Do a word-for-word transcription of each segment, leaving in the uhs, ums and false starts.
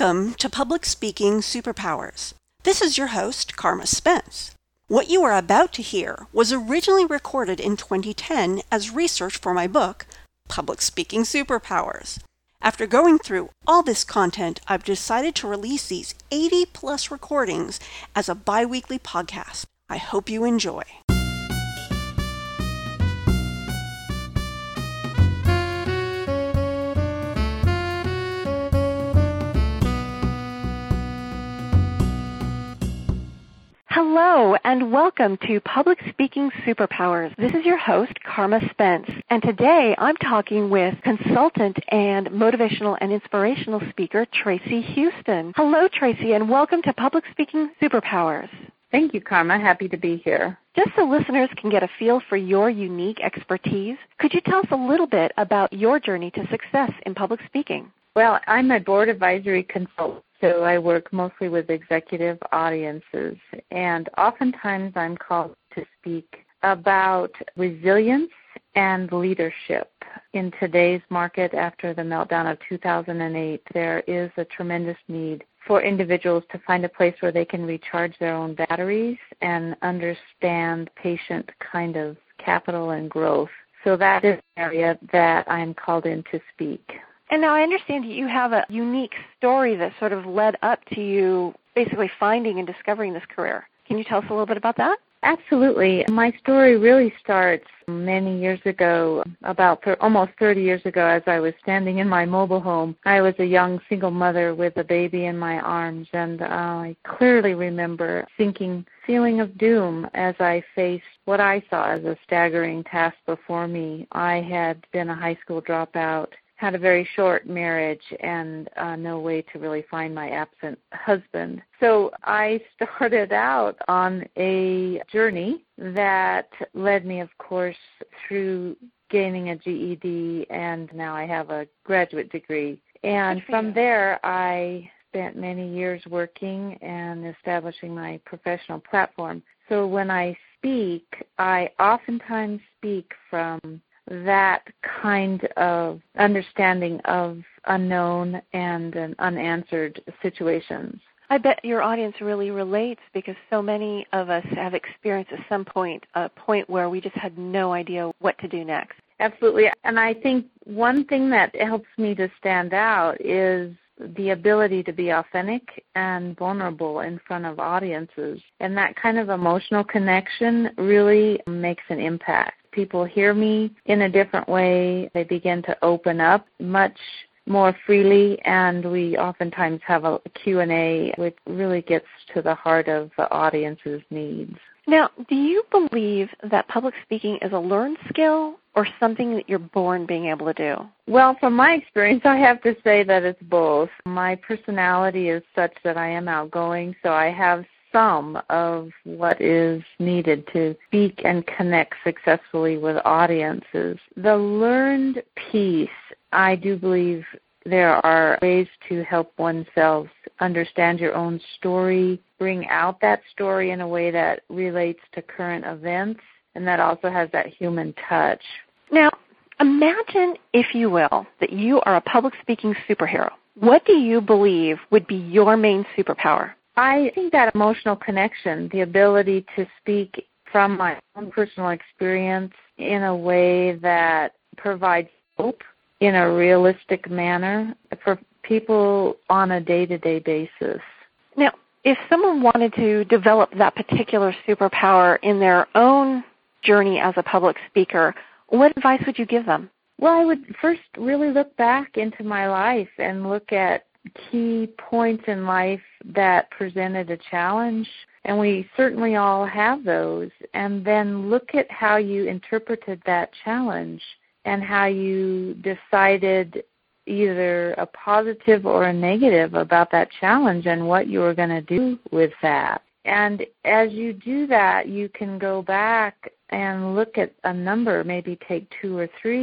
Welcome to Public Speaking Superpowers. This is your host, Karma Spence. What you are about to hear was originally recorded in twenty ten as research for my book, Public Speaking Superpowers. After going through all this content, I've decided to release these eighty plus recordings as a bi-weekly podcast. I hope you enjoy. Hello, and welcome to Public Speaking Superpowers. This is your host, Karma Spence, and today I'm talking with consultant and motivational and inspirational speaker, Tracy Houston. Hello, Tracy, and welcome to Public Speaking Superpowers. Thank you, Karma. Happy to be here. Just so listeners can get a feel for your unique expertise, could you tell us a little bit about your journey to success in public speaking? Well, I'm a board advisory consultant, so I work mostly with executive audiences, and oftentimes I'm called to speak about resilience and leadership. In today's market, after the meltdown of two thousand eight, there is a tremendous need for individuals to find a place where they can recharge their own batteries and understand patient kind of capital and growth. So that is an area that I'm called in to speak. And now I understand that you have a unique story that sort of led up to you basically finding and discovering this career. Can you tell us a little bit about that? Absolutely. My story really starts many years ago, about th- almost thirty years ago, as I was standing in my mobile home. I was a young single mother with a baby in my arms, and uh, I clearly remember sinking feeling of doom as I faced what I saw as a staggering task before me. I had been a high school dropout, had a very short marriage, and uh, no way to really find my absent husband. So I started out on a journey that led me, of course, through gaining a G E D, and now I have a graduate degree. And from there, I spent many years working and establishing my professional platform. So when I speak, I oftentimes speak from that kind of understanding of unknown and uh, unanswered situations. I bet your audience really relates because so many of us have experienced at some point a point where we just had no idea what to do next. Absolutely. And I think one thing that helps me to stand out is the ability to be authentic and vulnerable in front of audiences. And that kind of emotional connection really makes an impact. People hear me in a different way. They begin to open up much more freely, and we oftentimes have a Q and A which really gets to the heart of the audience's needs. Now, do you believe that public speaking is a learned skill or something that you're born being able to do? Well, from my experience, I have to say that it's both. My personality is such that I am outgoing, so I have some of what is needed to speak and connect successfully with audiences. The learned piece, I do believe there are ways to help oneself understand your own story, bring out that story in a way that relates to current events, and that also has that human touch. Now, imagine, if you will, that you are a public speaking superhero. What do you believe would be your main superpower? I think that emotional connection, the ability to speak from my own personal experience in a way that provides hope in a realistic manner for people on a day-to-day basis. Now, if someone wanted to develop that particular superpower in their own journey as a public speaker, what advice would you give them? Well, I would first really look back into my life and look at key points in life that presented a challenge, and we certainly all have those, and then look at how you interpreted that challenge and how you decided either a positive or a negative about that challenge and what you were going to do with that. And as you do that, you can go back and look at a number, maybe take two or three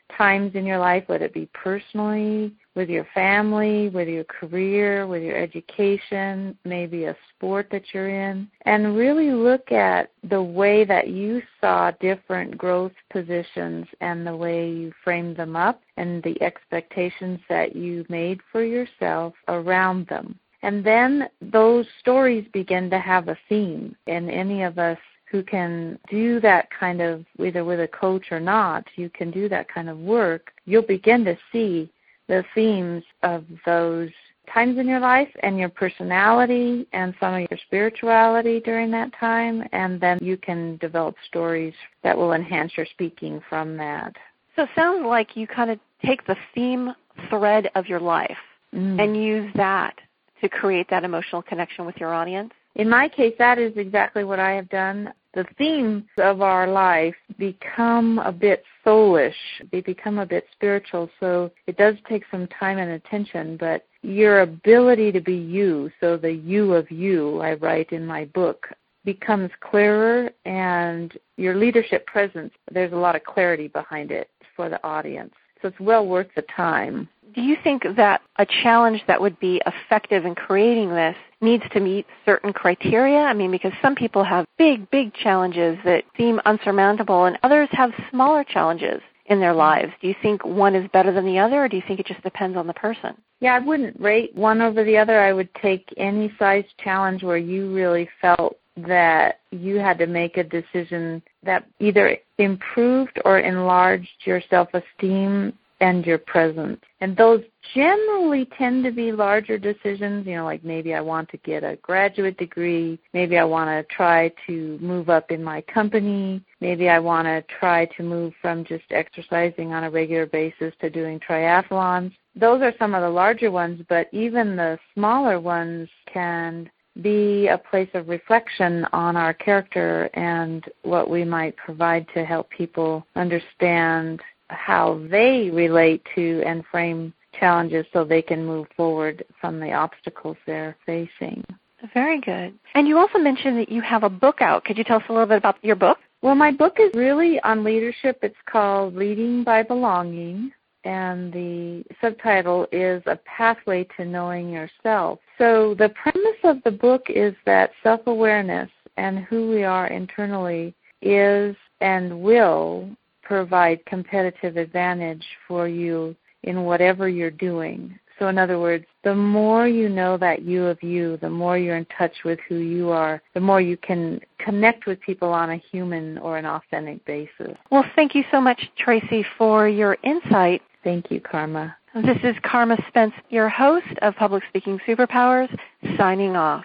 times in your life, let it be personally, with your family, with your career, with your education, maybe a sport that you're in, and really look at the way that you saw different growth positions and the way you framed them up and the expectations that you made for yourself around them. And then those stories begin to have a theme, and any of us who can do that kind of, either with a coach or not, you can do that kind of work, you'll begin to see the themes of those times in your life and your personality and some of your spirituality during that time, and then you can develop stories that will enhance your speaking from that. So it sounds like you kind of take the theme thread of your life mm. and use that to create that emotional connection with your audience. In my case, that is exactly what I have done. The themes of our life become a bit soulish. They become a bit spiritual, so it does take some time and attention, but your ability to be you, so the you of you, I write in my book, becomes clearer, and your leadership presence, there's a lot of clarity behind it for the audience. So it's well worth the time. Do you think that a challenge that would be effective in creating this needs to meet certain criteria? I mean, because some people have big, big challenges that seem unsurmountable, and others have smaller challenges in their lives. Do you think one is better than the other, or do you think it just depends on the person? Yeah, I wouldn't rate one over the other. I would take any size challenge where you really felt that you had to make a decision that either improved or enlarged your self-esteem and your presence. And those generally tend to be larger decisions, you know, like maybe I want to get a graduate degree, maybe I want to try to move up in my company, maybe I want to try to move from just exercising on a regular basis to doing triathlons. Those are some of the larger ones, but even the smaller ones can be a place of reflection on our character and what we might provide to help people understand how they relate to and frame challenges so they can move forward from the obstacles they're facing. Very good. And you also mentioned that you have a book out. Could you tell us a little bit about your book? Well, my book is really on leadership. It's called Leading by Belonging, and the subtitle is A Pathway to Knowing Yourself. So the premise of the book is that self-awareness and who we are internally is and will provide competitive advantage for you in whatever you're doing. So in other words, the more you know that you of you, the more you're in touch with who you are, the more you can connect with people on a human or an authentic basis. Well, thank you so much, Tracy, for your insight. Thank you, Karma. This is Karma Spence, your host of Public Speaking Superpowers, signing off.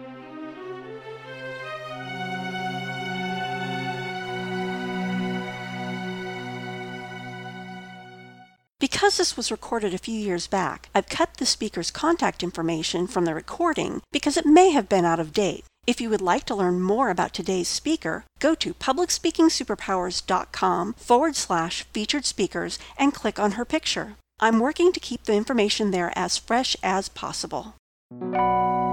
Because this was recorded a few years back, I've cut the speaker's contact information from the recording because it may have been out of date. If you would like to learn more about today's speaker, go to publicspeakingsuperpowers.com forward slash featured speakers and click on her picture. I'm working to keep the information there as fresh as possible.